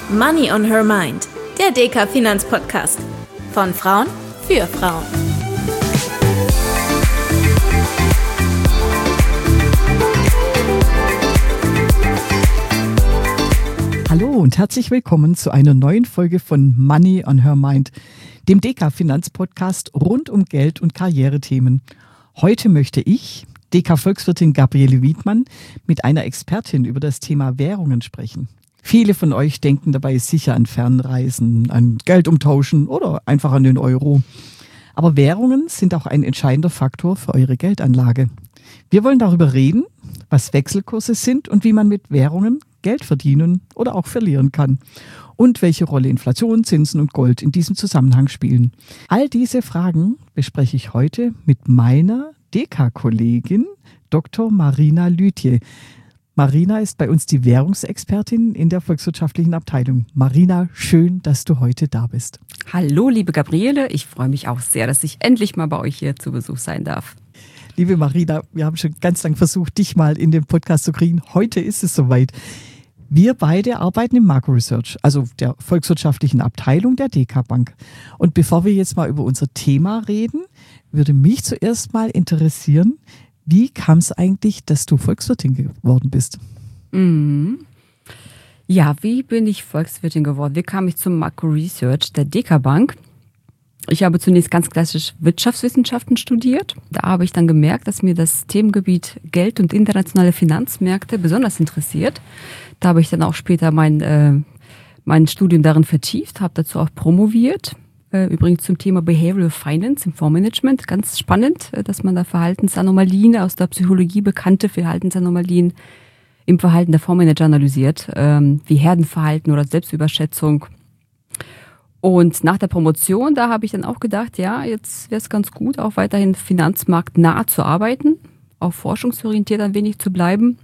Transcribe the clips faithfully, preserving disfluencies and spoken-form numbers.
Money on Her Mind, der D K Finanzpodcast. Von Frauen für Frauen. Hallo und herzlich willkommen zu einer neuen Folge von Money on Her Mind, dem D K Finanzpodcast rund um Geld- und Karrierethemen. Heute möchte ich, D K-Volkswirtin Gabriele Wiedmann, mit einer Expertin über das Thema Währungen sprechen. Viele von euch denken dabei sicher an Fernreisen, an Geld umtauschen oder einfach an den Euro. Aber Währungen sind auch ein entscheidender Faktor für eure Geldanlage. Wir wollen darüber reden, was Wechselkurse sind und wie man mit Währungen Geld verdienen oder auch verlieren kann. Und welche Rolle Inflation, Zinsen und Gold in diesem Zusammenhang spielen. All diese Fragen bespreche ich heute mit meiner D K-Kollegin Doktor Marina Lütje. Marina ist bei uns die Währungsexpertin in der volkswirtschaftlichen Abteilung. Marina, schön, dass du heute da bist. Hallo, liebe Gabriele. Ich freue mich auch sehr, dass ich endlich mal bei euch hier zu Besuch sein darf. Liebe Marina, wir haben schon ganz lange versucht, dich mal in den Podcast zu kriegen. Heute ist es soweit. Wir beide arbeiten im Makro Research, also der volkswirtschaftlichen Abteilung der D K Bank. Und bevor wir jetzt mal über unser Thema reden, würde mich zuerst mal interessieren, wie kam es eigentlich, dass du Volkswirtin geworden bist? Mhm. Ja, wie bin ich Volkswirtin geworden? Wie kam ich zum Makro Research der D K Bank? Ich habe zunächst ganz klassisch Wirtschaftswissenschaften studiert. Da habe ich dann gemerkt, dass mir das Themengebiet Geld und internationale Finanzmärkte besonders interessiert. Da habe ich dann auch später mein, äh, mein Studium darin vertieft, habe dazu auch promoviert. Äh, übrigens zum Thema Behavioral Finance im Fondsmanagement. Ganz spannend, dass man da Verhaltensanomalien, aus der Psychologie bekannte Verhaltensanomalien im Verhalten der Fondsmanager analysiert, ähm, wie Herdenverhalten oder Selbstüberschätzung. Und nach der Promotion, da habe ich dann auch gedacht, ja, jetzt wäre es ganz gut, auch weiterhin finanzmarktnah zu arbeiten, auch forschungsorientiert ein wenig zu bleiben.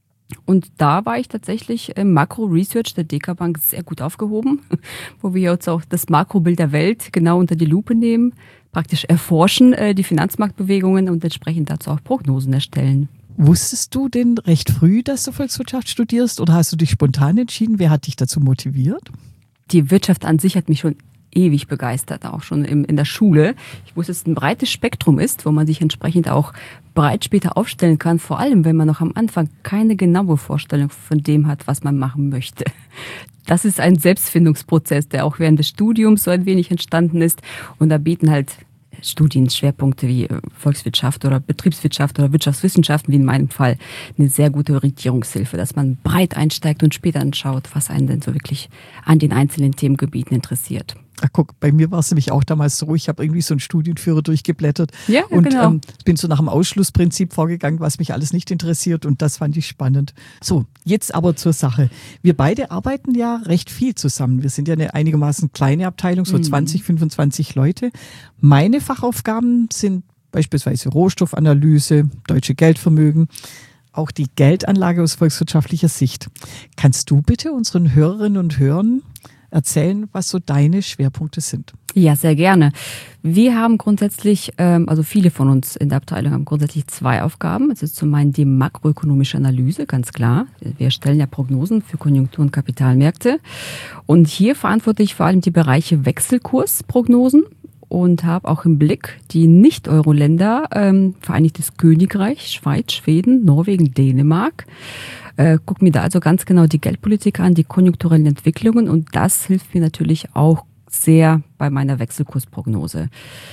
Und da war ich tatsächlich im Makro-Research der D K Bank sehr gut aufgehoben, wo wir jetzt auch das Makrobild der Welt genau unter die Lupe nehmen, praktisch erforschen äh, die Finanzmarktbewegungen und entsprechend dazu auch Prognosen erstellen. Wusstest du denn recht früh, dass du Volkswirtschaft studierst oder hast du dich spontan entschieden? Wer hat dich dazu motiviert? Die Wirtschaft an sich hat mich schon ewig begeistert, auch schon im, in der Schule. Ich wusste, dass es ein breites Spektrum ist, wo man sich entsprechend auch breit später aufstellen kann, vor allem wenn man noch am Anfang keine genaue Vorstellung von dem hat, was man machen möchte. Das ist ein Selbstfindungsprozess, der auch während des Studiums so ein wenig entstanden ist. Und da bieten halt Studienschwerpunkte wie Volkswirtschaft oder Betriebswirtschaft oder Wirtschaftswissenschaften, wie in meinem Fall, eine sehr gute Orientierungshilfe, dass man breit einsteigt und später anschaut, was einen denn so wirklich an den einzelnen Themengebieten interessiert. Ach guck, bei mir war es nämlich auch damals so, ich habe irgendwie so einen Studienführer durchgeblättert ja, ja, und genau. ähm, bin so nach dem Ausschlussprinzip vorgegangen, was mich alles nicht interessiert und das fand ich spannend. So, jetzt aber zur Sache. Wir beide arbeiten ja recht viel zusammen. Wir sind ja eine einigermaßen kleine Abteilung, so mhm. zwanzig, fünfundzwanzig Leute. Meine Fachaufgaben sind beispielsweise Rohstoffanalyse, deutsche Geldvermögen, auch die Geldanlage aus volkswirtschaftlicher Sicht. Kannst du bitte unseren Hörerinnen und Hörern erzählen, was so deine Schwerpunkte sind? Ja, sehr gerne. Wir haben grundsätzlich, also viele von uns in der Abteilung haben grundsätzlich zwei Aufgaben. Es ist zum einen die makroökonomische Analyse, ganz klar. Wir stellen ja Prognosen für Konjunktur- und Kapitalmärkte. Und hier verantworte ich vor allem die Bereiche Wechselkursprognosen und habe auch im Blick die Nicht-Euro-Länder, ähm, Vereinigtes Königreich, Schweiz, Schweden, Norwegen, Dänemark. Äh, guck mir da also ganz genau die Geldpolitik an, die konjunkturellen Entwicklungen und das hilft mir natürlich auch sehr bei meiner Wechselkursprognose.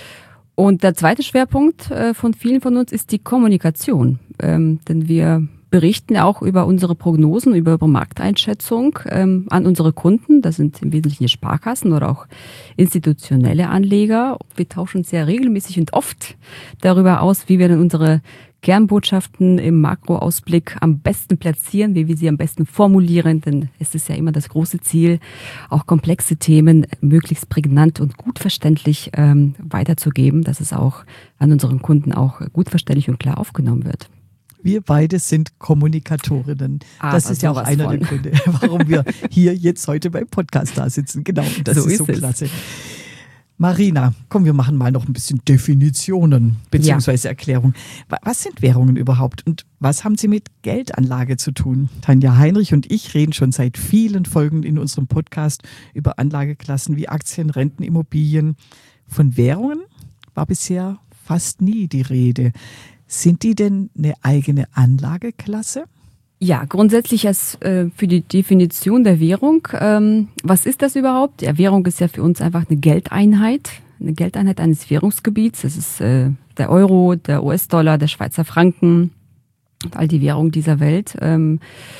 Und der zweite Schwerpunkt äh, von vielen von uns ist die Kommunikation, ähm, denn wir berichten auch über unsere Prognosen, über unsere Markteinschätzung ähm, an unsere Kunden. Das sind im Wesentlichen Sparkassen oder auch institutionelle Anleger. Wir tauschen sehr regelmäßig und oft darüber aus, wie wir denn unsere Kernbotschaften im Makroausblick am besten platzieren, wie wir sie am besten formulieren, denn es ist ja immer das große Ziel, auch komplexe Themen möglichst prägnant und gut verständlich ähm, weiterzugeben, dass es auch an unseren Kunden auch gut verständlich und klar aufgenommen wird. Wir beide sind Kommunikatorinnen. Ah, das ist ja auch einer von. der Gründe, warum wir hier jetzt heute beim Podcast da sitzen. Genau, das so ist so ist klasse. Marina, komm, wir machen mal noch ein bisschen Definitionen bzw. Erklärung. Was sind Währungen überhaupt und was haben sie mit Geldanlage zu tun? Tanja Heinrich und ich reden schon seit vielen Folgen in unserem Podcast über Anlageklassen wie Aktien, Renten, Immobilien. Von Währungen war bisher fast nie die Rede. Sind die denn eine eigene Anlageklasse? Ja, grundsätzlich als, äh, für die Definition der Währung, ähm, was ist das überhaupt? Ja, Währung ist ja für uns einfach eine Geldeinheit, eine Geldeinheit eines Währungsgebiets. Das ist äh, der Euro, der U S-Dollar, der Schweizer Franken, all die Währungen dieser Welt. Ähm,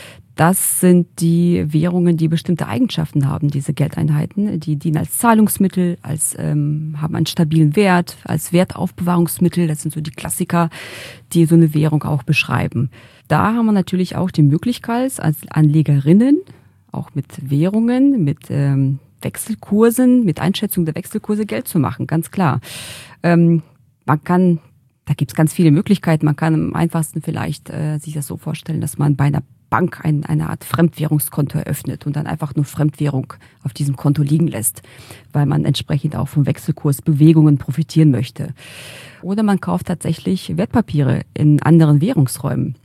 das sind die Währungen, die bestimmte Eigenschaften haben, diese Geldeinheiten. Die dienen als Zahlungsmittel, als ähm, haben einen stabilen Wert, als Wertaufbewahrungsmittel. Das sind so die Klassiker, die so eine Währung auch beschreiben. Da haben wir natürlich auch die Möglichkeit als Anlegerinnen, auch mit Währungen, mit ähm, Wechselkursen, mit Einschätzung der Wechselkurse Geld zu machen, ganz klar. Ähm, man kann, da gibt es ganz viele Möglichkeiten. Man kann am einfachsten vielleicht äh, sich das so vorstellen, dass man bei einer Bank ein, eine Art Fremdwährungskonto eröffnet und dann einfach nur Fremdwährung auf diesem Konto liegen lässt, weil man entsprechend auch vom Wechselkursbewegungen profitieren möchte. Oder man kauft tatsächlich Wertpapiere in anderen Währungsräumen,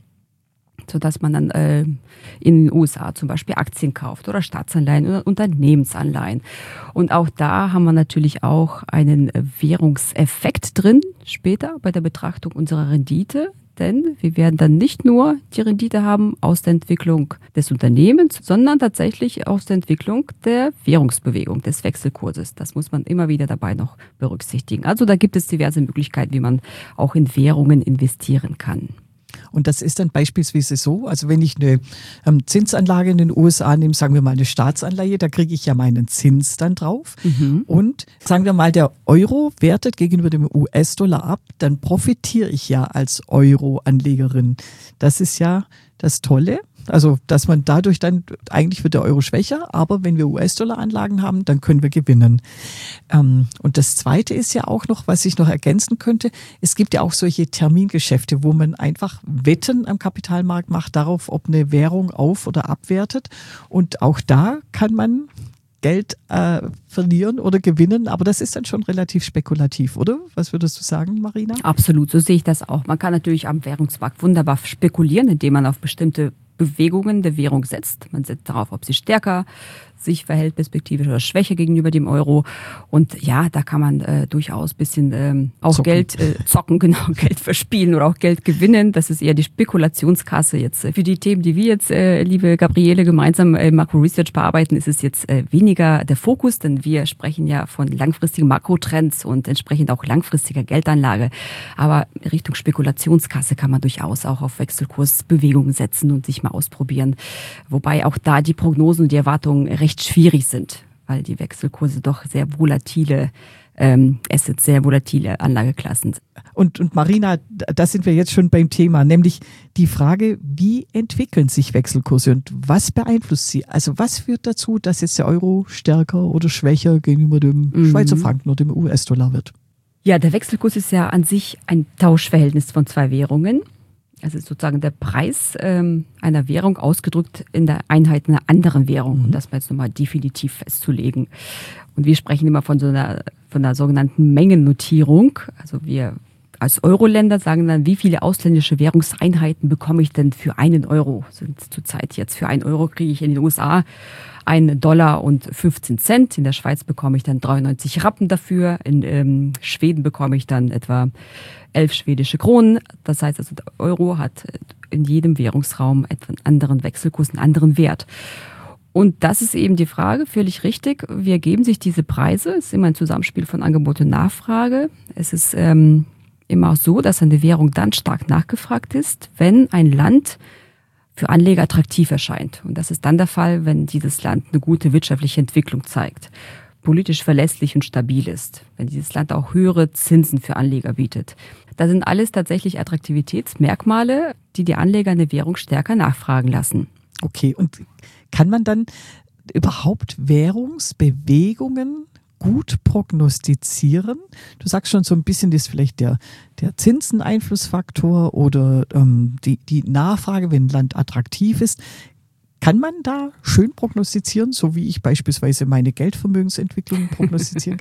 sodass man dann äh, in den U S A zum Beispiel Aktien kauft oder Staatsanleihen oder Unternehmensanleihen. Und auch da haben wir natürlich auch einen Währungseffekt drin später bei der Betrachtung unserer Rendite. Denn wir werden dann nicht nur die Rendite haben aus der Entwicklung des Unternehmens, sondern tatsächlich aus der Entwicklung der Währungsbewegung, des Wechselkurses. Das muss man immer wieder dabei noch berücksichtigen. Also da gibt es diverse Möglichkeiten, wie man auch in Währungen investieren kann. Und das ist dann beispielsweise so, also wenn ich eine ähm, Zinsanlage in den U S A nehme, sagen wir mal eine Staatsanleihe, da kriege ich ja meinen Zins dann drauf. Mhm. Und sagen wir mal, der Euro wertet gegenüber dem U S-Dollar ab, dann profitiere ich ja als Euro-Anlegerin. Das ist ja das Tolle. Also, dass man dadurch dann, eigentlich wird der Euro schwächer, aber wenn wir U S-Dollar-Anlagen haben, dann können wir gewinnen. Ähm, und das Zweite ist ja auch noch, was ich noch ergänzen könnte, es gibt ja auch solche Termingeschäfte, wo man einfach Wetten am Kapitalmarkt macht darauf, ob eine Währung auf- oder abwertet. Und auch da kann man Geld äh, verlieren oder gewinnen, aber das ist dann schon relativ spekulativ, oder? Was würdest du sagen, Marina? Absolut, so sehe ich das auch. Man kann natürlich am Währungsmarkt wunderbar spekulieren, indem man auf bestimmte Bewegungen der Währung setzt. Man setzt darauf, ob sie stärker sich verhält, perspektivisch oder schwächer gegenüber dem Euro. Und ja, da kann man äh, durchaus ein bisschen ähm, auch zocken. Geld äh, zocken, genau, Geld verspielen oder auch Geld gewinnen. Das ist eher die Spekulationskasse jetzt. Für die Themen, die wir jetzt, äh, liebe Gabriele, gemeinsam im Makro Research bearbeiten, ist es jetzt äh, weniger der Fokus, denn wir sprechen ja von langfristigen Makrotrends und entsprechend auch langfristiger Geldanlage. Aber Richtung Spekulationskasse kann man durchaus auch auf Wechselkursbewegungen setzen und sich mal ausprobieren. Wobei auch da die Prognosen und die Erwartungen recht schwierig sind, weil die Wechselkurse doch sehr volatile ähm, Assets, sehr volatile Anlageklassen sind. Und, und Marina, da sind wir jetzt schon beim Thema, nämlich die Frage, wie entwickeln sich Wechselkurse und was beeinflusst sie? Also was führt dazu, dass jetzt der Euro stärker oder schwächer gegenüber dem mhm. Schweizer Franken oder dem U S-Dollar wird? Ja, der Wechselkurs ist ja an sich ein Tauschverhältnis von zwei Währungen. Also sozusagen der Preis ähm, einer Währung ausgedrückt in der Einheit einer anderen Währung, um das mal jetzt nochmal definitiv festzulegen. Und wir sprechen immer von so einer, von einer sogenannten Mengennotierung. Also wir als Euro-Länder sagen dann, wie viele ausländische Währungseinheiten bekomme ich denn für einen Euro? Sind zurzeit jetzt für einen Euro kriege ich in den U S A einen Dollar und fünfzehn Cent. In der Schweiz bekomme ich dann dreiundneunzig Rappen dafür. In ähm, Schweden bekomme ich dann etwa elf schwedische Kronen. Das heißt also, der Euro hat in jedem Währungsraum etwa einen anderen Wechselkurs, einen anderen Wert. Und das ist eben die Frage, völlig richtig. Wie ergeben sich diese Preise? Es ist immer ein Zusammenspiel von Angebot und Nachfrage. Es ist ähm, immer auch so, dass eine Währung dann stark nachgefragt ist, wenn ein Land für Anleger attraktiv erscheint. Und das ist dann der Fall, wenn dieses Land eine gute wirtschaftliche Entwicklung zeigt, politisch verlässlich und stabil ist, wenn dieses Land auch höhere Zinsen für Anleger bietet. Das sind alles tatsächlich Attraktivitätsmerkmale, die die Anleger eine Währung stärker nachfragen lassen. Okay, und kann man dann überhaupt Währungsbewegungen gut prognostizieren? Du sagst schon so ein bisschen, das ist vielleicht der, der Zinseneinflussfaktor oder ähm, die, die Nachfrage, wenn ein Land attraktiv ist. Kann man da schön prognostizieren, so wie ich beispielsweise meine Geldvermögensentwicklung prognostizieren kann?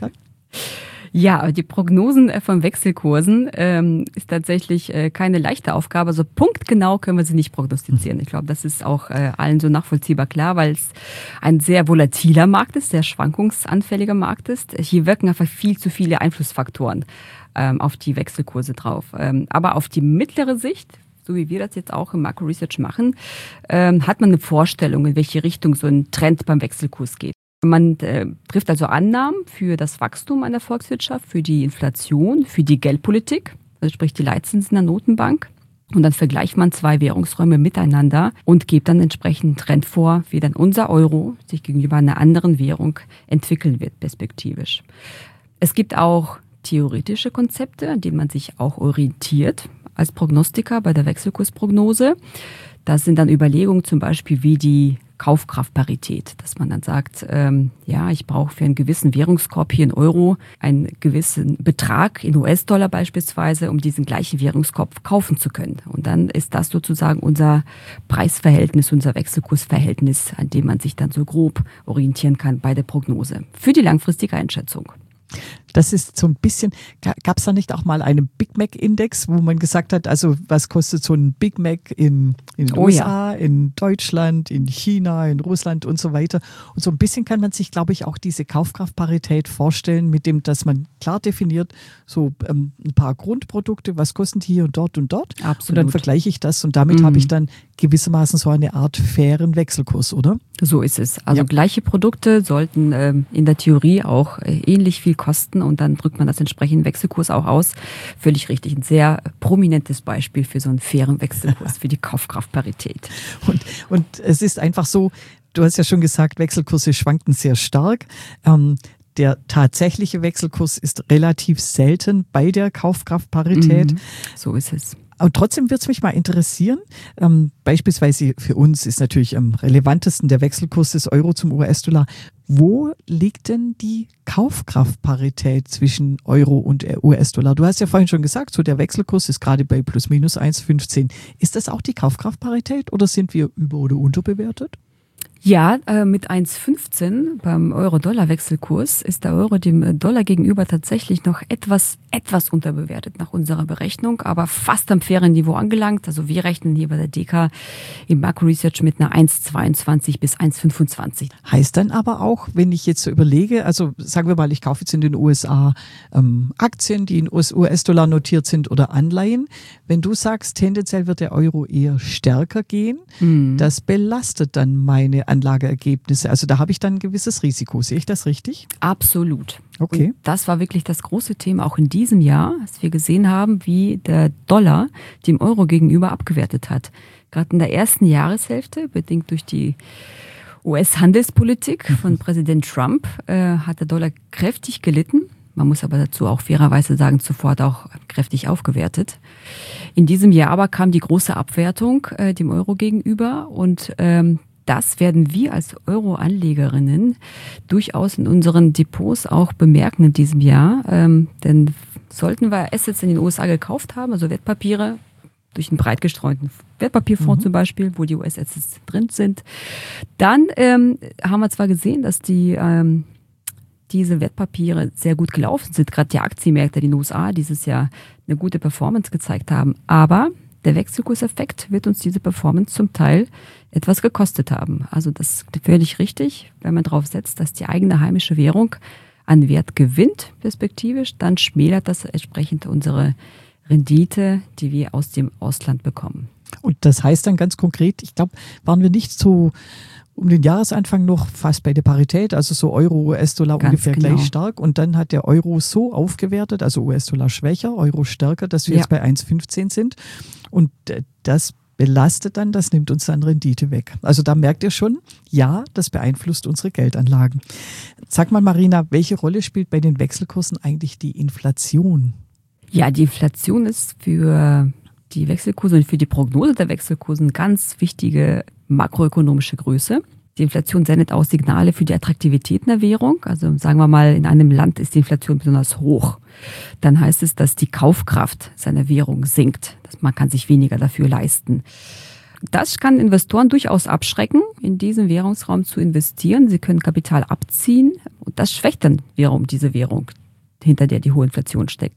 Ja, die Prognosen von Wechselkursen ähm, ist tatsächlich äh, keine leichte Aufgabe. Also punktgenau können wir sie nicht prognostizieren. Ich glaube, das ist auch äh, allen so nachvollziehbar klar, weil es ein sehr volatiler Markt ist, sehr schwankungsanfälliger Markt ist. Hier wirken einfach viel zu viele Einflussfaktoren ähm, auf die Wechselkurse drauf. Ähm, aber auf die mittlere Sicht, so wie wir das jetzt auch im Macro Research machen, ähm, hat man eine Vorstellung, in welche Richtung so ein Trend beim Wechselkurs geht. Man äh, trifft also Annahmen für das Wachstum einer Volkswirtschaft, für die Inflation, für die Geldpolitik, also sprich die Leitzinsen der Notenbank. Und dann vergleicht man zwei Währungsräume miteinander und gibt dann entsprechend einen Trend vor, wie dann unser Euro sich gegenüber einer anderen Währung entwickeln wird, perspektivisch. Es gibt auch theoretische Konzepte, an denen man sich auch orientiert als Prognostiker bei der Wechselkursprognose. Das sind dann Überlegungen zum Beispiel wie die Kaufkraftparität, dass man dann sagt, ähm, ja, ich brauche für einen gewissen Währungskorb hier in Euro einen gewissen Betrag in U S-Dollar beispielsweise, um diesen gleichen Währungskorb kaufen zu können. Und dann ist das sozusagen unser Preisverhältnis, unser Wechselkursverhältnis, an dem man sich dann so grob orientieren kann bei der Prognose für die langfristige Einschätzung. Das ist so ein bisschen, gab es da nicht auch mal einen Big Mac-Index, wo man gesagt hat, also was kostet so ein Big Mac in, in den Oh U S A, ja. in Deutschland, in China, in Russland und so weiter. Und so ein bisschen kann man sich, glaube ich, auch diese Kaufkraftparität vorstellen, mit dem, dass man klar definiert, so ähm, ein paar Grundprodukte, was kosten die hier und dort und dort. Absolut. Und dann vergleiche ich das und damit Mhm. habe ich dann gewissermaßen so eine Art fairen Wechselkurs, oder? So ist es. Also Ja. gleiche Produkte sollten ähm, in der Theorie auch äh, ähnlich viel kosten und dann drückt man das entsprechend Wechselkurs auch aus. Völlig richtig. Ein sehr prominentes Beispiel für so einen fairen Wechselkurs, für die Kaufkraftparität. Und, und es ist einfach so, du hast ja schon gesagt, Wechselkurse schwanken sehr stark. Ähm, der tatsächliche Wechselkurs ist relativ selten bei der Kaufkraftparität. Mhm. So ist es. Aber trotzdem wird es mich mal interessieren. Ähm, beispielsweise für uns ist natürlich am relevantesten der Wechselkurs des Euro zum U S-Dollar. Wo liegt denn die Kaufkraftparität zwischen Euro und U S-Dollar? Du hast ja vorhin schon gesagt, so der Wechselkurs ist gerade bei plus minus eins Komma fünfzehn. Ist das auch die Kaufkraftparität oder sind wir über- oder unterbewertet? Ja, äh, mit eins Komma fünfzehn beim Euro-Dollar-Wechselkurs ist der Euro dem Dollar gegenüber tatsächlich noch etwas, etwas unterbewertet nach unserer Berechnung, aber fast am fairen Niveau angelangt. Also wir rechnen hier bei der D K im Macro Research mit einer eins Komma zweiundzwanzig bis eins Komma fünfundzwanzig. Heißt dann aber auch, wenn ich jetzt so überlege, also sagen wir mal, ich kaufe jetzt in den U S A ähm, Aktien, die in U S-Dollar notiert sind oder Anleihen. Wenn du sagst, tendenziell wird der Euro eher stärker gehen, Mhm. das belastet dann meine Anlageergebnisse. Also da habe ich dann ein gewisses Risiko. Sehe ich das richtig? Absolut. Okay. Und das war wirklich das große Thema auch in diesem Jahr, als wir gesehen haben, wie der Dollar dem Euro gegenüber abgewertet hat. Gerade in der ersten Jahreshälfte, bedingt durch die U S-Handelspolitik von Präsident Trump, äh, hat der Dollar kräftig gelitten. Man muss aber dazu auch fairerweise sagen, sofort auch kräftig aufgewertet. In diesem Jahr aber kam die große Abwertung äh, dem Euro gegenüber und ähm, das werden wir als Euro-Anlegerinnen durchaus in unseren Depots auch bemerken in diesem Jahr. Ähm, denn sollten wir Assets in den U S A gekauft haben, also Wertpapiere, durch einen breit gestreuten Wertpapierfonds mhm. zum Beispiel, wo die U S-Assets drin sind, dann ähm, haben wir zwar gesehen, dass die ähm, diese Wertpapiere sehr gut gelaufen sind, gerade die Aktienmärkte in den U S A dieses Jahr eine gute Performance gezeigt haben, aber der Wechselkurseffekt wird uns diese Performance zum Teil etwas gekostet haben. Also das ist völlig richtig, wenn man darauf setzt, dass die eigene heimische Währung an Wert gewinnt, perspektivisch, dann schmälert das entsprechend unsere Rendite, die wir aus dem Ausland bekommen. Und das heißt dann ganz konkret, ich glaube, waren wir nicht so um den Jahresanfang noch fast bei der Parität, also so Euro, U S-Dollar Ganz ungefähr genau. gleich stark. Und dann hat der Euro so aufgewertet, also U S-Dollar schwächer, Euro stärker, dass wir Ja. jetzt bei eins Komma fünfzehn sind. Und äh, das belastet dann, das nimmt uns dann Rendite weg. Also da merkt ihr schon, ja, das beeinflusst unsere Geldanlagen. Sag mal, Marina, welche Rolle spielt bei den Wechselkursen eigentlich die Inflation? Ja, die Inflation ist für die Wechselkurse und für die Prognose der Wechselkurse eine ganz wichtige makroökonomische Größe. Die Inflation sendet auch Signale für die Attraktivität einer Währung. Also sagen wir mal, in einem Land ist die Inflation besonders hoch. Dann heißt es, dass die Kaufkraft seiner Währung sinkt. Man kann sich weniger dafür leisten. Das kann Investoren durchaus abschrecken, in diesen Währungsraum zu investieren. Sie können Kapital abziehen und das schwächt dann wiederum diese Währung. hinter der die hohe Inflation steckt.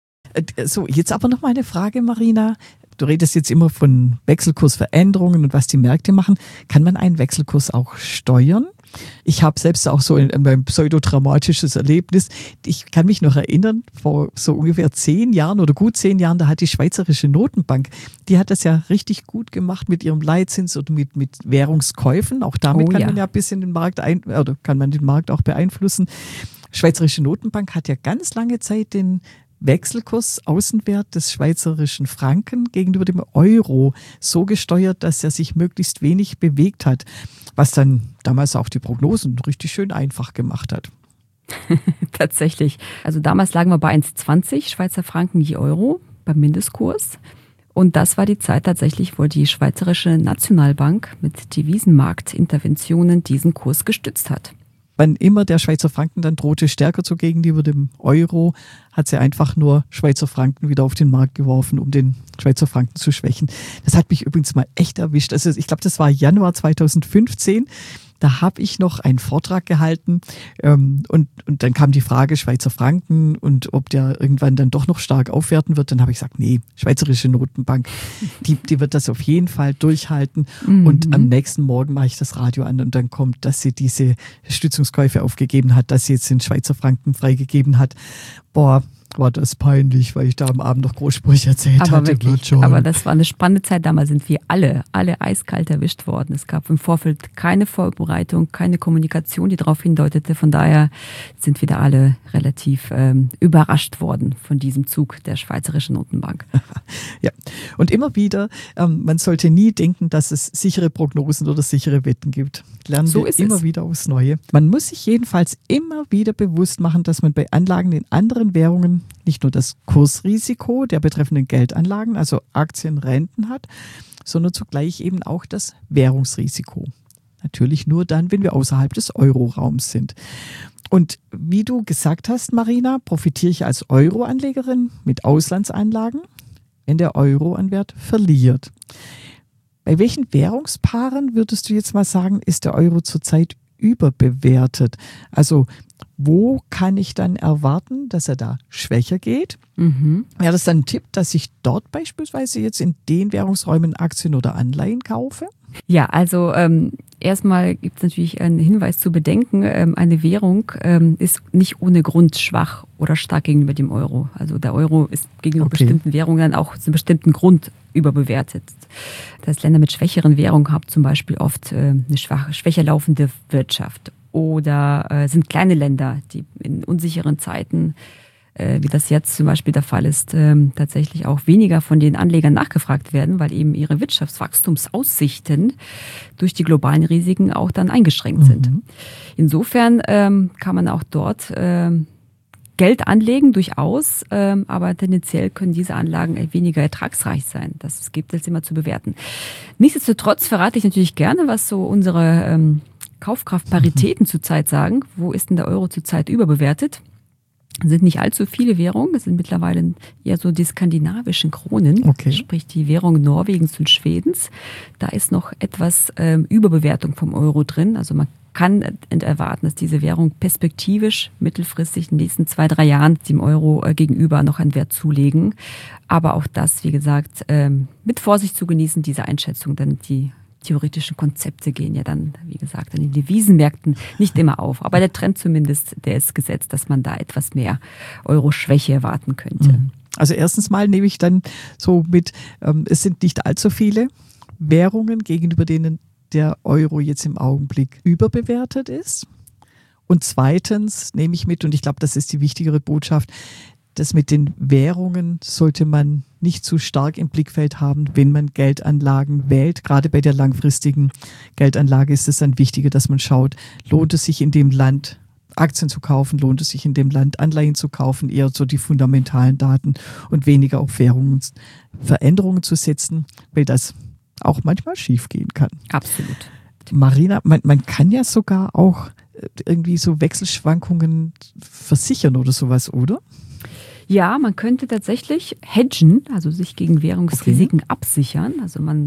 So, jetzt aber noch mal eine Frage, Marina. Du redest jetzt immer von Wechselkursveränderungen und was die Märkte machen. Kann man einen Wechselkurs auch steuern? Ich habe selbst auch so ein, ein pseudodramatisches Erlebnis. Ich kann mich noch erinnern, vor so ungefähr zehn Jahren oder gut zehn Jahren, da hat die Schweizerische Notenbank, die hat das ja richtig gut gemacht mit ihrem Leitzins oder mit, mit Währungskäufen. Auch damit Oh, kann ja. man ja ein bisschen den Markt ein, oder kann man den Markt auch beeinflussen. Schweizerische Notenbank hat ja ganz lange Zeit den Wechselkurs, Außenwert des schweizerischen Franken gegenüber dem Euro so gesteuert, dass er sich möglichst wenig bewegt hat, was dann damals auch die Prognosen richtig schön einfach gemacht hat. Tatsächlich. Also damals lagen wir bei eins Komma zwanzig Schweizer Franken je Euro beim Mindestkurs. Und das war die Zeit tatsächlich, wo die Schweizerische Nationalbank mit Devisenmarktinterventionen diesen Kurs gestützt hat. Wann immer der Schweizer Franken dann drohte, stärker zu gehen gegenüber dem Euro, hat sie einfach nur Schweizer Franken wieder auf den Markt geworfen, um den Schweizer Franken zu schwächen. Das hat mich übrigens mal echt erwischt. Also ich glaube, das war Januar zweitausendfünfzehn. Da habe ich noch einen Vortrag gehalten ähm, und, und dann kam die Frage Schweizer Franken und ob der irgendwann dann doch noch stark aufwerten wird. Dann habe ich gesagt, nee, Schweizerische Notenbank, die, die wird das auf jeden Fall durchhalten. Mhm. Und am nächsten Morgen mache ich das Radio an und dann kommt, dass sie diese Stützungskäufe aufgegeben hat, dass sie jetzt den Schweizer Franken freigegeben hat. Boah, war das peinlich, weil ich da am Abend noch Großsprüche erzählt aber hatte. Wirklich, schon. aber das war eine spannende Zeit. Damals sind wir alle, alle eiskalt erwischt worden. Es gab im Vorfeld keine Vorbereitung, keine Kommunikation, die darauf hindeutete. Von daher sind wir da alle relativ ähm, überrascht worden von diesem Zug der Schweizerischen Notenbank. Ja, und immer wieder, ähm, man sollte nie denken, dass es sichere Prognosen oder sichere Wetten gibt. Lernen So wir ist immer es. wieder aufs Neue. Man muss sich jedenfalls immer wieder bewusst machen, dass man bei Anlagen in anderen Währungen nicht nur das Kursrisiko der betreffenden Geldanlagen, also Aktien, Renten hat, sondern zugleich eben auch das Währungsrisiko. Natürlich nur dann, wenn wir außerhalb des Euroraums sind. Und wie du gesagt hast, Marina, profitiere ich als Euro-Anlegerin mit Auslandsanlagen, wenn der Euro an Wert verliert. Bei welchen Währungspaaren würdest du jetzt mal sagen, ist der Euro zurzeit überbewertet? Also wo kann ich dann erwarten, dass er da schwächer geht? Mhm. Wäre das dann ein Tipp, dass ich dort beispielsweise jetzt in den Währungsräumen Aktien oder Anleihen kaufe? Ja, also ähm, erstmal gibt es natürlich einen Hinweis zu bedenken, ähm, eine Währung ähm, ist nicht ohne Grund schwach oder stark gegenüber dem Euro. Also der Euro ist gegenüber Okay. bestimmten Währungen auch zu einem bestimmten Grund überbewertet. Das heißt, Länder mit schwächeren Währungen haben zum Beispiel oft äh, eine schwach, schwächer laufende Wirtschaft oder äh, sind kleine Länder, die in unsicheren Zeiten, äh, wie das jetzt zum Beispiel der Fall ist, äh, tatsächlich auch weniger von den Anlegern nachgefragt werden, weil eben ihre Wirtschaftswachstumsaussichten durch die globalen Risiken auch dann eingeschränkt sind. Mhm. Insofern ähm, kann man auch dort ähm, Geld anlegen, durchaus, ähm, aber tendenziell können diese Anlagen weniger ertragsreich sein. Das gibt es immer zu bewerten. Nichtsdestotrotz verrate ich natürlich gerne, was so unsere ähm, Kaufkraftparitäten zurzeit sagen. Wo ist denn der Euro zurzeit überbewertet? Es sind nicht allzu viele Währungen, es sind mittlerweile eher so die skandinavischen Kronen, Okay. sprich die Währung Norwegens und Schwedens. Da ist noch etwas ähm, Überbewertung vom Euro drin. Also man kann erwarten, dass diese Währung perspektivisch mittelfristig in den nächsten zwei, drei Jahren dem Euro äh, gegenüber noch einen Wert zulegen. Aber auch das, wie gesagt, ähm, mit Vorsicht zu genießen, diese Einschätzung, denn die theoretischen Konzepte gehen ja dann, wie gesagt, an den Devisenmärkten nicht immer auf. Aber der Trend zumindest, der ist gesetzt, dass man da etwas mehr Euro-Schwäche erwarten könnte. Also erstens mal nehme ich dann so mit, ähm, es sind nicht allzu viele Währungen, gegenüber denen der Euro jetzt im Augenblick überbewertet ist. Und zweitens nehme ich mit, und ich glaube, das ist die wichtigere Botschaft, das mit den Währungen sollte man nicht zu stark im Blickfeld haben, wenn man Geldanlagen wählt. Gerade bei der langfristigen Geldanlage ist es dann wichtiger, dass man schaut, lohnt es sich in dem Land Aktien zu kaufen, lohnt es sich in dem Land Anleihen zu kaufen, eher so die fundamentalen Daten und weniger auf Währungsveränderungen zu setzen, weil das auch manchmal schief gehen kann. Absolut. Marina, man, man kann ja sogar auch irgendwie so Wechselschwankungen versichern oder sowas, oder? Ja, man könnte tatsächlich hedgen, also sich gegen Währungsrisiken okay. absichern. Also man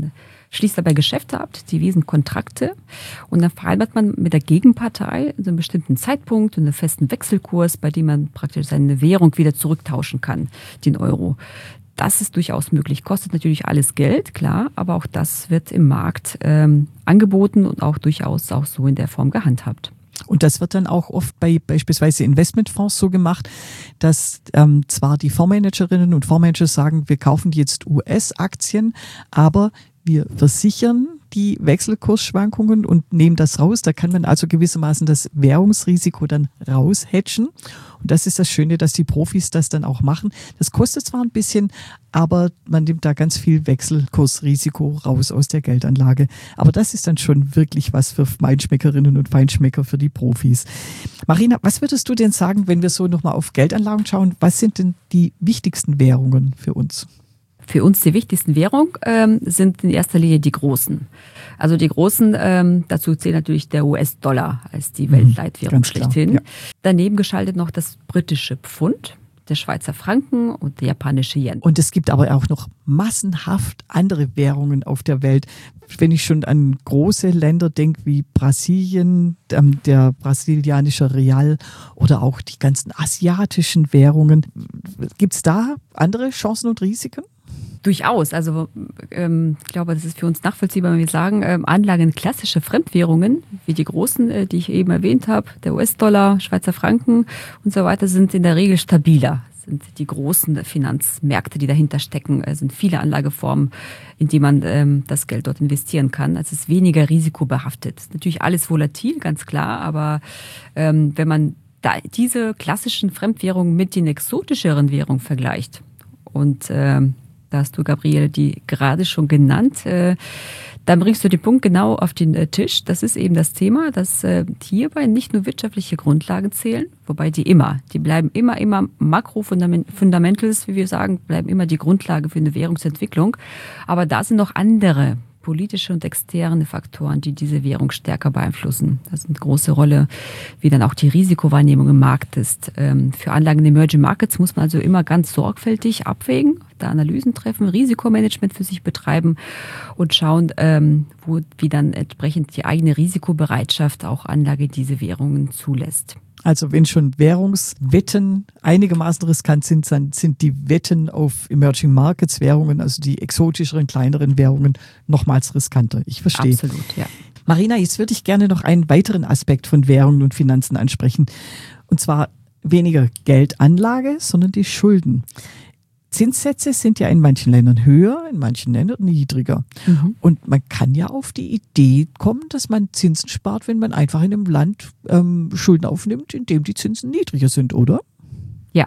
schließt dabei Geschäfte ab, Devisenkontrakte, und dann vereinbart man mit der Gegenpartei zu einem bestimmten Zeitpunkt und einen festen Wechselkurs, bei dem man praktisch seine Währung wieder zurücktauschen kann, den Euro. Das ist durchaus möglich. Kostet natürlich alles Geld, klar, aber auch das wird im Markt ähm, angeboten und auch durchaus auch so in der Form gehandhabt. Und das wird dann auch oft bei beispielsweise Investmentfonds so gemacht, dass ähm, zwar die Fondsmanagerinnen und Fondsmanager sagen, wir kaufen jetzt U S-Aktien, aber wir versichern die Wechselkursschwankungen und nehmen das raus. Da kann man also gewissermaßen das Währungsrisiko dann raushedgen. Und das ist das Schöne, dass die Profis das dann auch machen. Das kostet zwar ein bisschen, aber man nimmt da ganz viel Wechselkursrisiko raus aus der Geldanlage. Aber das ist dann schon wirklich was für Feinschmeckerinnen und Feinschmecker, für die Profis. Marina, was würdest du denn sagen, wenn wir so nochmal auf Geldanlagen schauen? Was sind denn die wichtigsten Währungen für uns? Für uns die wichtigsten Währungen ähm, sind in erster Linie die großen. Also die großen, ähm, dazu zählt natürlich der U S-Dollar als die Weltleitwährung mhm, schlechthin. Ja. Daneben geschaltet noch das britische Pfund, der Schweizer Franken und der japanische Yen. Und es gibt aber auch noch massenhaft andere Währungen auf der Welt. Wenn ich schon an große Länder denke wie Brasilien, ähm, der brasilianische Real oder auch die ganzen asiatischen Währungen, gibt es da andere Chancen und Risiken? Durchaus. Also ähm, ich glaube, das ist für uns nachvollziehbar, wenn wir sagen, ähm, Anlagen in klassische Fremdwährungen, wie die großen, äh, die ich eben erwähnt habe, der U S-Dollar, Schweizer Franken und so weiter, sind in der Regel stabiler. Sind die großen Finanzmärkte, die dahinter stecken, äh, sind viele Anlageformen, in die man ähm, das Geld dort investieren kann. Also es ist weniger risikobehaftet. Ist natürlich alles volatil, ganz klar, aber ähm, wenn man da diese klassischen Fremdwährungen mit den exotischeren Währungen vergleicht und ähm, da hast du, Gabriele, die gerade schon genannt. Äh, dann bringst du den Punkt genau auf den äh, Tisch. Das ist eben das Thema, dass äh, hierbei nicht nur wirtschaftliche Grundlagen zählen, wobei die immer, die bleiben immer, immer Makro-Fundamentals, wie wir sagen, bleiben immer die Grundlage für eine Währungsentwicklung. Aber da sind noch andere politische und externe Faktoren, die diese Währung stärker beeinflussen. Das ist eine große Rolle, wie dann auch die Risikowahrnehmung im Markt ist. Für Anlagen in Emerging Markets muss man also immer ganz sorgfältig abwägen, da Analysen treffen, Risikomanagement für sich betreiben und schauen, wo, wie dann entsprechend die eigene Risikobereitschaft auch Anlage diese Währungen zulässt. Also wenn schon Währungswetten einigermaßen riskant sind, dann sind die Wetten auf Emerging Markets Währungen, also die exotischeren, kleineren Währungen, nochmals riskanter. Ich verstehe. Absolut, ja. Marina, jetzt würde ich gerne noch einen weiteren Aspekt von Währungen und Finanzen ansprechen. Und zwar weniger Geldanlage, sondern die Schulden. Zinssätze sind ja in manchen Ländern höher, in manchen Ländern niedriger. Mhm. Und man kann ja auf die Idee kommen, dass man Zinsen spart, wenn man einfach in einem Land ähm, Schulden aufnimmt, in dem die Zinsen niedriger sind, oder? Ja,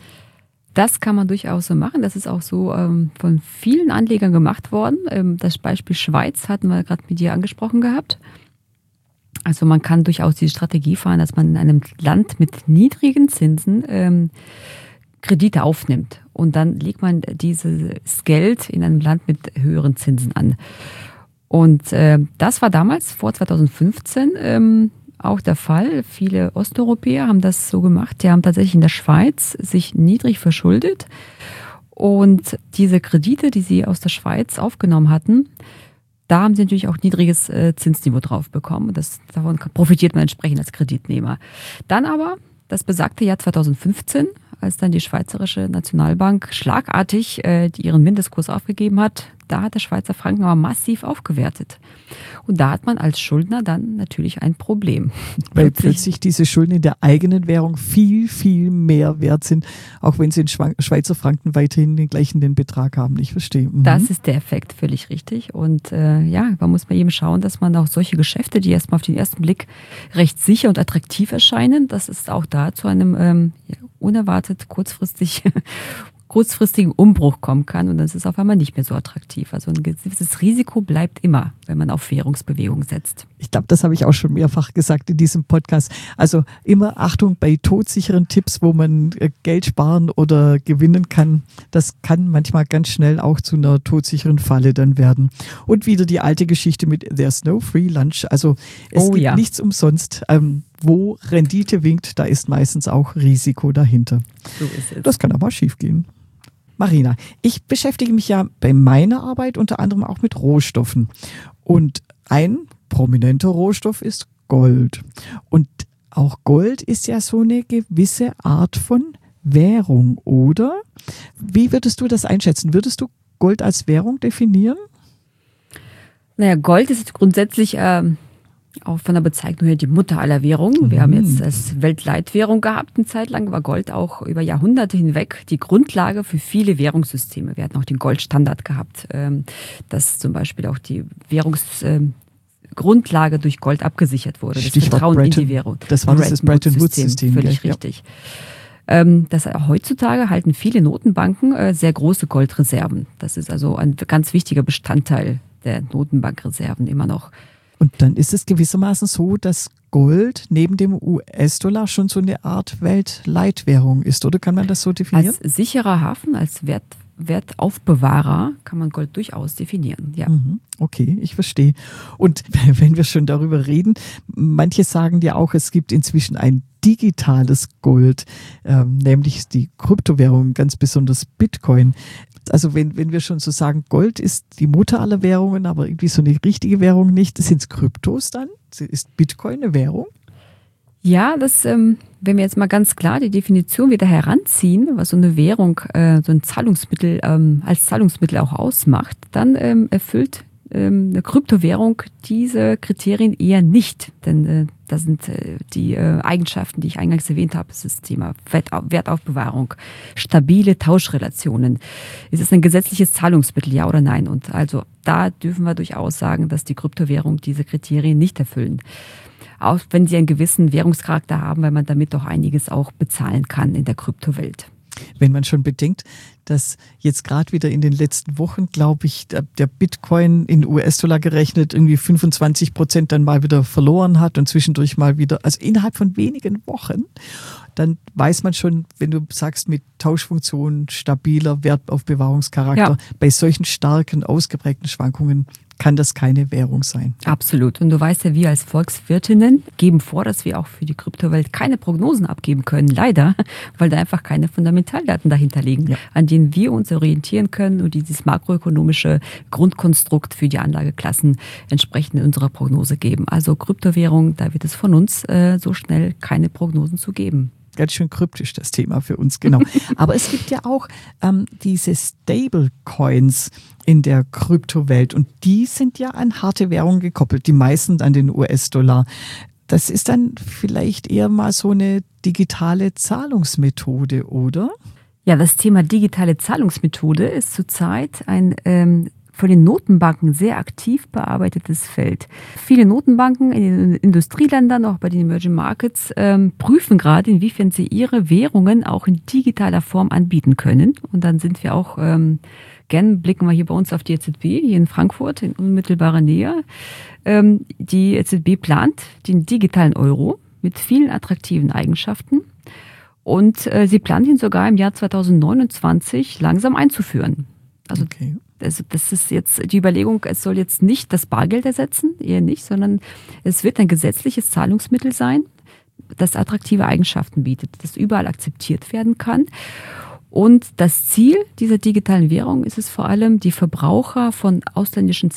das kann man durchaus so machen. Das ist auch so ähm, von vielen Anlegern gemacht worden. Ähm, das Beispiel Schweiz hatten wir gerade mit dir angesprochen gehabt. Also man kann durchaus diese Strategie fahren, dass man in einem Land mit niedrigen Zinsen ähm, Kredite aufnimmt und dann legt man dieses Geld in einem Land mit höheren Zinsen an. Und äh, das war damals vor zweitausendfünfzehn ähm, auch der Fall. Viele Osteuropäer haben das so gemacht. Die haben tatsächlich in der Schweiz sich niedrig verschuldet und diese Kredite, die sie aus der Schweiz aufgenommen hatten, da haben sie natürlich auch niedriges äh, Zinsniveau drauf bekommen. Das, davon profitiert man entsprechend als Kreditnehmer. Dann aber das besagte Jahr zweitausendfünfzehn, als dann die Schweizerische Nationalbank schlagartig äh, ihren Mindestkurs aufgegeben hat, da hat der Schweizer Franken aber massiv aufgewertet. Und da hat man als Schuldner dann natürlich ein Problem. Weil plötzlich diese Schulden in der eigenen Währung viel, viel mehr wert sind, auch wenn sie in Schweizer Franken weiterhin den gleichen den Betrag haben. Ich verstehe. Mhm. Das ist der Effekt, völlig richtig. Und äh, ja, man muss bei jedem schauen, dass man auch solche Geschäfte, die erstmal auf den ersten Blick recht sicher und attraktiv erscheinen, dass es auch da zu einem ähm, ja, unerwartet kurzfristig kurzfristigen Umbruch kommen kann und dann ist es auf einmal nicht mehr so attraktiv. Also ein gewisses Risiko bleibt immer, wenn man auf Währungsbewegung setzt. Ich glaube, das habe ich auch schon mehrfach gesagt in diesem Podcast. Also immer Achtung bei todsicheren Tipps, wo man Geld sparen oder gewinnen kann. Das kann manchmal ganz schnell auch zu einer todsicheren Falle dann werden. Und wieder die alte Geschichte mit There's no free lunch. Also es oh, gibt ja. nichts umsonst. Ähm, wo Rendite winkt, da ist meistens auch Risiko dahinter. So ist es. Das kann aber schief gehen. Marina, ich beschäftige mich ja bei meiner Arbeit unter anderem auch mit Rohstoffen. Und ein prominenter Rohstoff ist Gold. Und auch Gold ist ja so eine gewisse Art von Währung, oder? Wie würdest du das einschätzen? Würdest du Gold als Währung definieren? Naja, Gold ist grundsätzlich ähm, auch von der Bezeichnung her die Mutter aller Währungen. Wir mhm. haben jetzt als Weltleitwährung gehabt, eine Zeit lang war Gold auch über Jahrhunderte hinweg die Grundlage für viele Währungssysteme. Wir hatten auch den Goldstandard gehabt, ähm, dass zum Beispiel auch die Währungsgrundlage ähm, durch Gold abgesichert wurde. Das Stichwort Vertrauen Bretton, in die Währung. Das war das Bretton Woods-System. Völlig ja. richtig. Ähm, das, heutzutage halten viele Notenbanken äh, sehr große Goldreserven. Das ist also ein ganz wichtiger Bestandteil der Notenbankreserven immer noch. Und dann ist es gewissermaßen so, dass Gold neben dem U S-Dollar schon so eine Art Weltleitwährung ist, oder kann man das so definieren? Als sicherer Hafen, als Wert, Wertaufbewahrer kann man Gold durchaus definieren, ja. Okay, ich verstehe. Und wenn wir schon darüber reden, manche sagen ja auch, es gibt inzwischen ein digitales Gold, ähm, nämlich die Kryptowährung, ganz besonders Bitcoin. Also wenn, wenn wir schon so sagen, Gold ist die Mutter aller Währungen, aber irgendwie so eine richtige Währung nicht, sind es Kryptos dann? Ist Bitcoin eine Währung? Ja, das, ähm, wenn wir jetzt mal ganz klar die Definition wieder heranziehen, was so eine Währung, äh, so ein Zahlungsmittel ähm, als Zahlungsmittel auch ausmacht, dann ähm, erfüllt ähm, eine Kryptowährung diese Kriterien eher nicht. Denn äh, das sind äh, die äh, Eigenschaften, die ich eingangs erwähnt habe. Das ist das Thema Wertauf- Wertaufbewahrung, stabile Tauschrelationen. Ist es ein gesetzliches Zahlungsmittel, ja oder nein? Und also da dürfen wir durchaus sagen, dass die Kryptowährung diese Kriterien nicht erfüllen. Auch wenn sie einen gewissen Währungscharakter haben, weil man damit doch einiges auch bezahlen kann in der Kryptowelt. Wenn man schon bedenkt, dass jetzt gerade wieder in den letzten Wochen, glaube ich, der, der Bitcoin in U S-Dollar gerechnet irgendwie fünfundzwanzig Prozent dann mal wieder verloren hat und zwischendurch mal wieder, also innerhalb von wenigen Wochen, dann weiß man schon, wenn du sagst, mit Tauschfunktion, stabiler Wertaufbewahrungscharakter, ja. bei solchen starken, ausgeprägten Schwankungen kann das keine Währung sein. Absolut. Und du weißt ja, wir als Volkswirtinnen geben vor, dass wir auch für die Kryptowelt keine Prognosen abgeben können. Leider, weil da einfach keine Fundamentaldaten dahinter liegen, ja. an denen wir uns orientieren können und dieses makroökonomische Grundkonstrukt für die Anlageklassen entsprechend in unserer Prognose geben. Also Kryptowährung, da wird es von uns äh, so schnell keine Prognosen zu geben. Ganz schön kryptisch, das Thema für uns, genau. Aber es gibt ja auch ähm, diese Stablecoins in der Kryptowelt und die sind ja an harte Währungen gekoppelt, die meisten an den U S-Dollar. Das ist dann vielleicht eher mal so eine digitale Zahlungsmethode, oder? Ja, das Thema digitale Zahlungsmethode ist zurzeit ein ähm, von den Notenbanken sehr aktiv bearbeitetes Feld. Viele Notenbanken in den Industrieländern, auch bei den Emerging Markets, ähm, prüfen gerade, inwiefern sie ihre Währungen auch in digitaler Form anbieten können. Und dann sind wir auch, ähm, gern blicken wir hier bei uns auf die E Z B, hier in Frankfurt, in unmittelbarer Nähe. Ähm, die E Z B plant den digitalen Euro mit vielen attraktiven Eigenschaften. Und äh, sie plant ihn sogar im Jahr zweitausendneunundzwanzig langsam einzuführen. Also okay. Also das ist jetzt die Überlegung, es soll jetzt nicht das Bargeld ersetzen, eher nicht, sondern es wird ein gesetzliches Zahlungsmittel sein, das attraktive Eigenschaften bietet, das überall akzeptiert werden kann. Und das Ziel dieser digitalen Währung ist es vor allem, die Verbraucher von ausländischen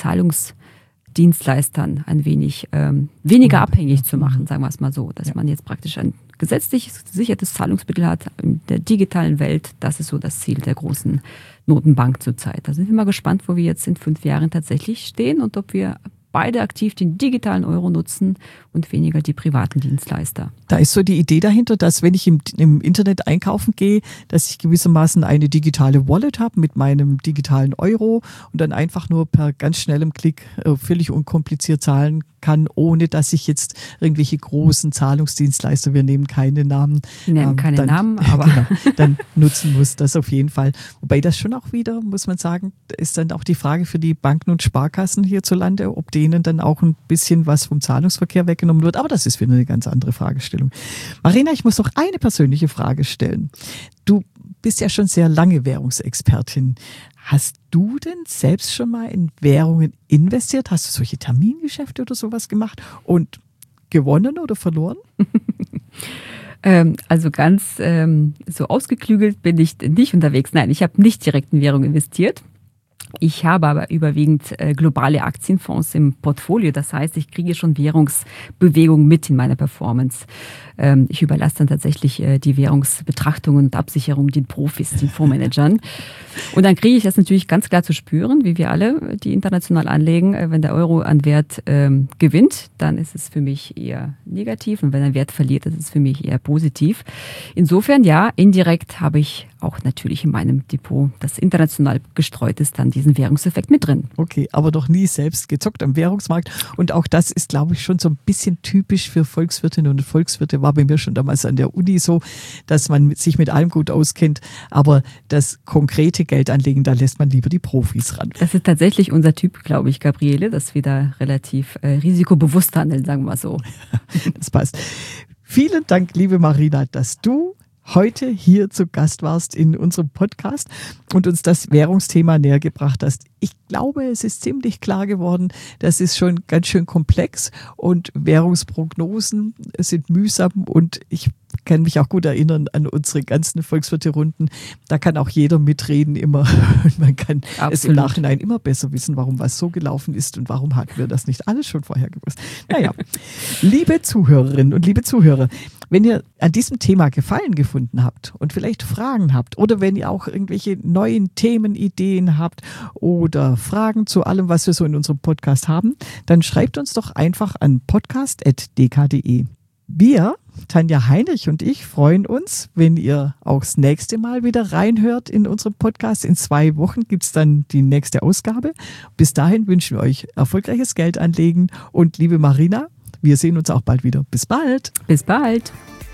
Zahlungsdienstleistern ein wenig ähm, weniger mhm. abhängig zu machen, sagen wir es mal so, dass ja. man jetzt praktisch ein gesetzlich gesichertes Zahlungsmittel hat in der digitalen Welt. Das ist so das Ziel der großen Notenbank zurzeit. Da sind wir mal gespannt, wo wir jetzt in fünf Jahren tatsächlich stehen und ob wir beide aktiv den digitalen Euro nutzen und weniger die privaten Dienstleister. Da ist so die Idee dahinter, dass wenn ich im, im Internet einkaufen gehe, dass ich gewissermaßen eine digitale Wallet habe mit meinem digitalen Euro und dann einfach nur per ganz schnellem Klick äh, völlig unkompliziert zahlen kann, ohne dass ich jetzt irgendwelche großen Zahlungsdienstleister, wir nehmen keine Namen, wir nennen ähm, keine dann, Namen, aber genau, dann nutzen muss, das auf jeden Fall. Wobei das schon auch wieder, muss man sagen, ist dann auch die Frage für die Banken und Sparkassen hierzulande, ob denen dann auch ein bisschen was vom Zahlungsverkehr weggenommen wird. Aber das ist wieder eine ganz andere Fragestellung. Marina, ich muss noch eine persönliche Frage stellen. Du bist ja schon sehr lange Währungsexpertin. Hast du denn selbst schon mal in Währungen investiert? Hast du solche Termingeschäfte oder sowas gemacht und gewonnen oder verloren? Ähm, also ganz ähm, so ausgeklügelt bin ich nicht unterwegs. Nein, ich habe nicht direkt in Währung investiert. Ich habe aber überwiegend äh, globale Aktienfonds im Portfolio. Das heißt, ich kriege schon Währungsbewegungen mit in meiner Performance. Ähm, ich überlasse dann tatsächlich äh, die Währungsbetrachtungen und Absicherung den Profis, den Fondsmanagern. Und dann kriege ich das natürlich ganz klar zu spüren, wie wir alle, die international anlegen. Äh, wenn der Euro an Wert ähm, gewinnt, dann ist es für mich eher negativ. Und wenn er Wert verliert, ist es für mich eher positiv. Insofern, ja, indirekt habe ich auch natürlich in meinem Depot, das international gestreut ist, dann diesen Währungseffekt mit drin. Okay, aber doch nie selbst gezockt am Währungsmarkt. Und auch das ist, glaube ich, schon so ein bisschen typisch für Volkswirtinnen und Volkswirte. War bei mir schon damals an der Uni so, dass man sich mit allem gut auskennt. Aber das konkrete Geldanlegen, da lässt man lieber die Profis ran. Das ist tatsächlich unser Typ, glaube ich, Gabriele, dass wir da relativ äh, risikobewusst handeln, sagen wir mal so. Das passt. Vielen Dank, liebe Marina, dass du heute hier zu Gast warst in unserem Podcast und uns das Währungsthema näher gebracht hast. Ich glaube, es ist ziemlich klar geworden, das ist schon ganz schön komplex und Währungsprognosen sind mühsam und ich kann mich auch gut erinnern an unsere ganzen Volkswirte-Runden. Da kann auch jeder mitreden immer und man kann Absolut. Es im Nachhinein immer besser wissen, warum was so gelaufen ist und warum hatten wir das nicht alles schon vorher gewusst. Naja, liebe Zuhörerinnen und liebe Zuhörer, wenn ihr an diesem Thema Gefallen gefunden habt und vielleicht Fragen habt oder wenn ihr auch irgendwelche neuen Themen, Ideen habt oder Fragen zu allem, was wir so in unserem Podcast haben, dann schreibt uns doch einfach an podcast punkt d k punkt d e. Wir, Tanja Heinrich und ich, freuen uns, wenn ihr auch das nächste Mal wieder reinhört in unserem Podcast. In zwei Wochen gibt es dann die nächste Ausgabe. Bis dahin wünschen wir euch erfolgreiches Geldanlegen und liebe Marina, wir sehen uns auch bald wieder. Bis bald. Bis bald.